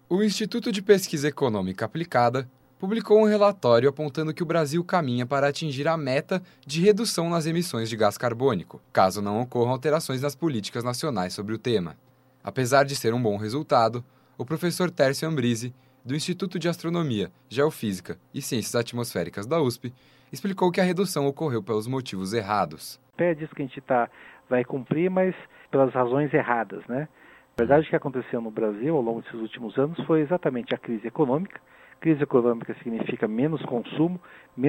O Instituto de Pesquisa Econômica Aplicada publicou um relatório apontando que o Brasil caminha para atingir a meta de redução nas emissões de gás carbônico, caso não ocorram alterações nas políticas nacionais sobre o tema. Apesar de ser um bom resultado, o professor Tércio Ambrizzi, do Instituto de Astronomia, Geofísica e Ciências Atmosféricas da USP, explicou que a redução ocorreu pelos motivos errados. Diz que a gente vai cumprir, mas pelas razões erradas, né? Na verdade, o que aconteceu no Brasil ao longo desses últimos anos foi exatamente a crise econômica. Crise econômica significa menos consumo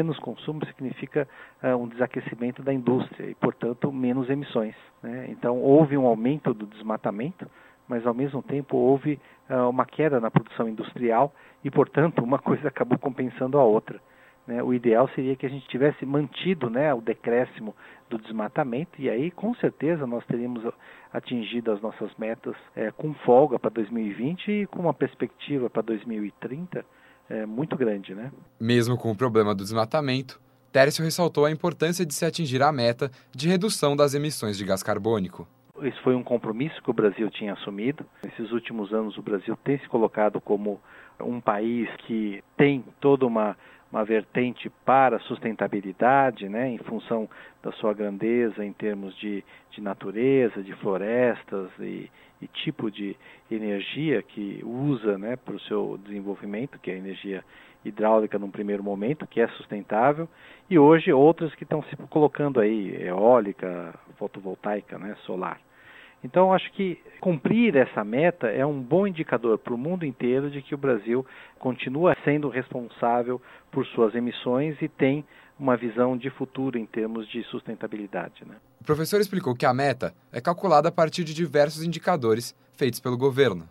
significa um desaquecimento da indústria e, portanto, menos emissões, né? Então, houve um aumento do desmatamento, mas, ao mesmo tempo, houve uma queda na produção industrial e, portanto, uma coisa acabou compensando a outra, né? O ideal seria que a gente tivesse mantido, né, o decréscimo do desmatamento e aí, com certeza, nós teríamos atingido as nossas metas com folga para 2020 e com uma perspectiva para 2030 muito grande, né? Mesmo com o problema do desmatamento, Tércio ressaltou a importância de se atingir a meta de redução das emissões de gás carbônico. Esse foi um compromisso que o Brasil tinha assumido. Nesses últimos anos, o Brasil tem se colocado como um país que tem toda uma vertente para a sustentabilidade, né, em função da sua grandeza em termos de natureza, de florestas e tipo de energia que usa, né, para o seu desenvolvimento, que é a energia hidráulica num primeiro momento, que é sustentável, e hoje outras que estão se colocando aí, eólica, fotovoltaica, né, solar. Então, acho que cumprir essa meta é um bom indicador para o mundo inteiro de que o Brasil continua sendo responsável por suas emissões e tem uma visão de futuro em termos de sustentabilidade, né? O professor explicou que a meta é calculada a partir de diversos indicadores feitos pelo governo.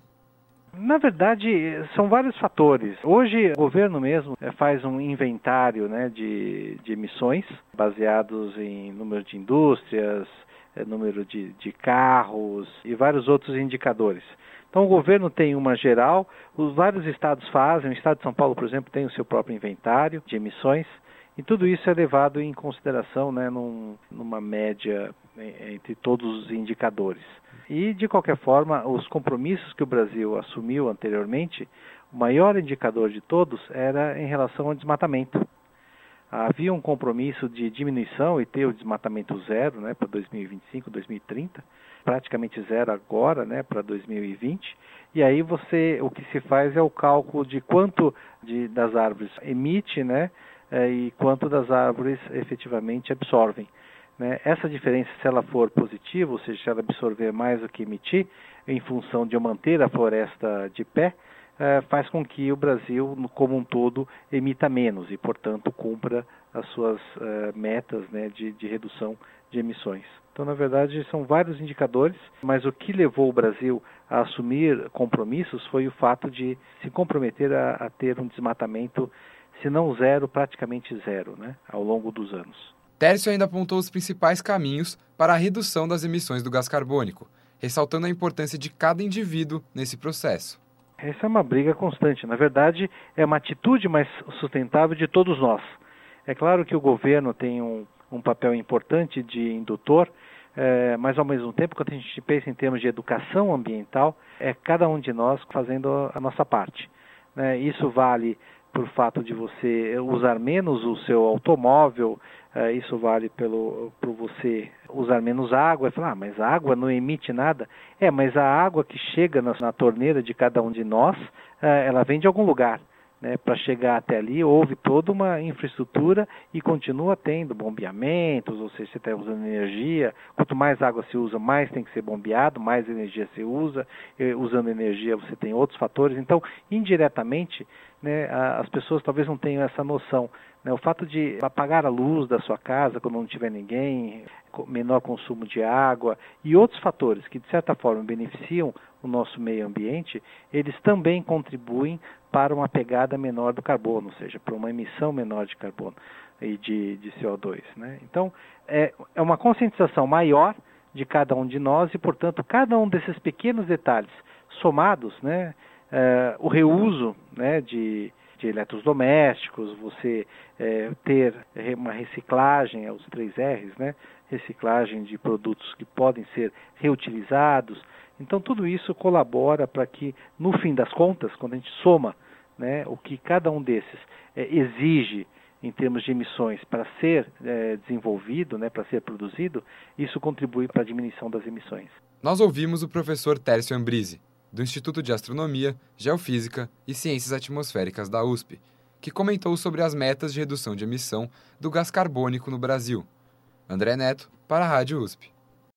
Na verdade, são vários fatores. Hoje, o governo mesmo faz um inventário, né, de emissões baseados em número de indústrias, número de carros e vários outros indicadores. Então, o governo tem uma geral, os vários estados fazem, o estado de São Paulo, por exemplo, tem o seu próprio inventário de emissões, e tudo isso é levado em consideração, né, numa média entre todos os indicadores. E, de qualquer forma, os compromissos que o Brasil assumiu anteriormente, o maior indicador de todos era em relação ao desmatamento. Havia um compromisso de diminuição e ter o desmatamento zero, né, para 2025, 2030, praticamente zero agora, né, para 2020. E aí o que se faz é o cálculo de quanto das árvores emite, né, e quanto das árvores efetivamente absorvem, né? Essa diferença, se ela for positiva, ou seja, se ela absorver mais do que emitir, em função de eu manter a floresta de pé, faz com que o Brasil, como um todo, emita menos e, portanto, cumpra as suas metas, né, de redução de emissões. Então, na verdade, são vários indicadores, mas o que levou o Brasil a assumir compromissos foi o fato de se comprometer a ter um desmatamento, se não zero, praticamente zero, né, ao longo dos anos. Tércio ainda apontou os principais caminhos para a redução das emissões do gás carbônico, ressaltando a importância de cada indivíduo nesse processo. Essa é uma briga constante. Na verdade, é uma atitude mais sustentável de todos nós. É claro que o governo tem um papel importante de indutor, mas ao mesmo tempo, quando a gente pensa em termos de educação ambiental, é cada um de nós fazendo a nossa parte, né? Isso vale por fato de você usar menos o seu automóvel, isso vale por você usar menos água. Falar, mas a água não emite nada. Mas a água que chega na torneira de cada um de nós, ela vem de algum lugar, né? Para chegar até ali, houve toda uma infraestrutura e continua tendo bombeamentos, ou seja, você está usando energia. Quanto mais água se usa, mais tem que ser bombeado, mais energia se usa. Usando energia, você tem outros fatores. Então, indiretamente, né, as pessoas talvez não tenham essa noção, né? O fato de apagar a luz da sua casa quando não tiver ninguém, menor consumo de água e outros fatores que, de certa forma, beneficiam o nosso meio ambiente, eles também contribuem para uma pegada menor do carbono, ou seja, para uma emissão menor de carbono e de CO2, né? Então, é uma conscientização maior de cada um de nós e, portanto, cada um desses pequenos detalhes somados, né, o reuso, né, de de eletrodomésticos, você ter uma reciclagem, os 3 R's, né? Reciclagem de produtos que podem ser reutilizados. Então tudo isso colabora para que, no fim das contas, quando a gente soma, né, o que cada um desses exige em termos de emissões para ser desenvolvido, né, para ser produzido, isso contribui para a diminuição das emissões. Nós ouvimos o professor Tércio Ambrise, do Instituto de Astronomia, Geofísica e Ciências Atmosféricas da USP, que comentou sobre as metas de redução de emissão do gás carbônico no Brasil. André Neto, para a Rádio USP.